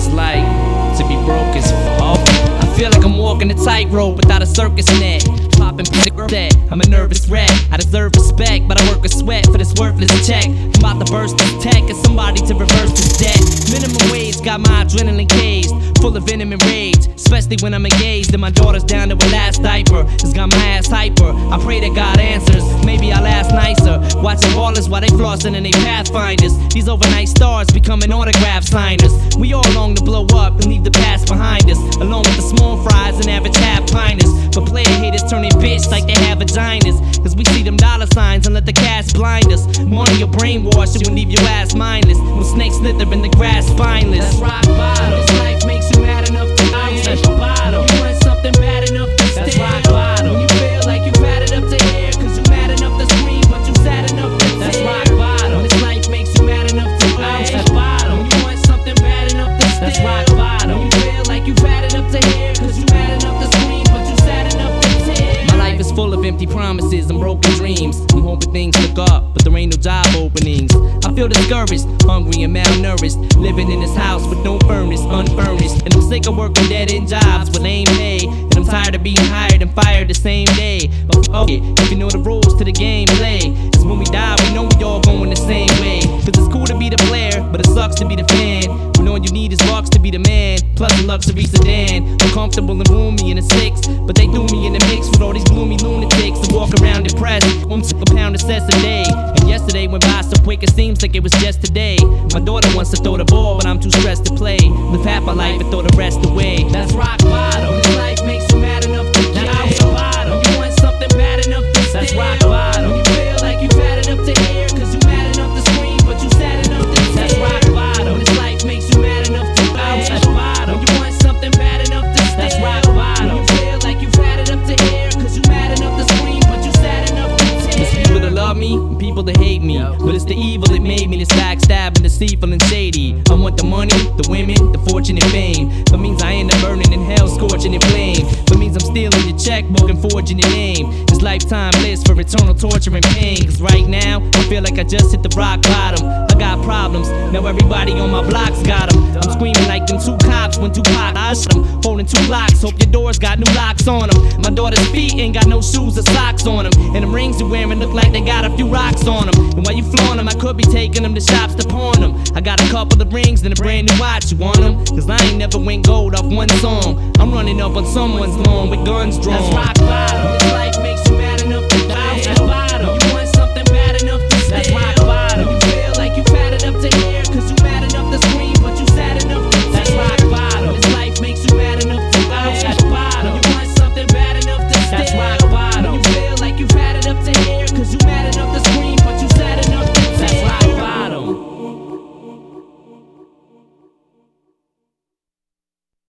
it's like to be broke as fuck. I feel like I'm walking a tightrope without a circus net. Popping that I'm a nervous wreck. I deserve respect, but I work a sweat for this worthless check. I'm about to burst this tech and somebody to reverse this debt. Minimum wage got my adrenaline caged, full of venom and rage, especially when I'm engaged and my daughter's down to her last diaper. It's got my ass hyper. I pray that God answers. Maybe I'll ask nicer. Watching ballers while they flossing and they pathfinders. These overnight stars becoming autograph signers. We all long to blow up and leave the past behind us, along with the small fries and average half piners. But player haters turning bitch like they have vaginas, cause we see them dollar signs and let the cash blind us. Money or brainwash, it will leave your ass mindless. When snakes slither in the grass spineless. That's rock bottom. This life makes you mad enough to win. That's bottom. You want something bad enough to steal. That's rock bottom. When you feel like you've had it up to here, cause you mad enough to scream, but you sad enough to tear. That's rock bottom. This life makes you mad enough to win. That's bottom. When you want something bad enough to steal. That's rock bottom. When you feel like you've had it up to here, cause you mad enough to scream, but you sad enough to tear. My life is full of empty promises and broken dreams. I'm hoping things look up, but there ain't no job openings. I feel discouraged, hungry and malnourished, living in this house with no furnace, unfurnished. And I'm sick of working dead-end jobs with lame pay, and I'm tired of being hired and fired the same day. But fuck it, if you know the rules to the game, play. Cause when we die, we know we all going the same way. Cause it's cool to be the player, but it sucks to be the fan. When all you need is bucks to be the man, plus a luxury sedan. I'm comfortable and roomy in a six, but they threw me in the mix with all these gloomy lunatics that walk around depressed. I'm sick a pound of cess a day, and yesterday went by so quick it seems like it was just today. My daughter wants to throw the ball, but I'm too stressed to play. Live half my life and throw the rest away. That's rock bottom. This life makes you mad enough to kill. That's bottom. You want something bad enough to steal. That's rock bottom. When you feel like you've had it up to here, cause you mad enough to scream, but you sad enough to tear. That's rock bottom. This life makes you mad enough to win. That's bottom. When you want something bad enough to steal. That's rock bottom. When you feel like you've had it up to here, cause you mad enough to scream, but you sad enough to tear. There's people that love me and people that hate me, but it's the evil that made me this backstabbing, deceitful and shady. I want the money, the women, the fortune and fame. That means I end up burning in hell, scorching in flame. That means I'm stealing your checkbook and forging your name. It's lifetime bliss for eternal torture and pain. Cause right now, I feel like I just hit the rock bottom. I got problems, now everybody on my block's got them. I'm screaming like them two cops when Tupac I shot them. Holding two blocks, hope your doors got new locks on them. My daughter's feet ain't got no shoes or socks on them, and them rings you're wearing look like they got a few rocks on them. And while you flaunt them, I could be taking them to shops to pawn them. I got a couple of rings and a brand new watch, you want them? Cause I ain't never went gold off one song. I'm running up on someone's lawn with guns drawn. That's rock bottom.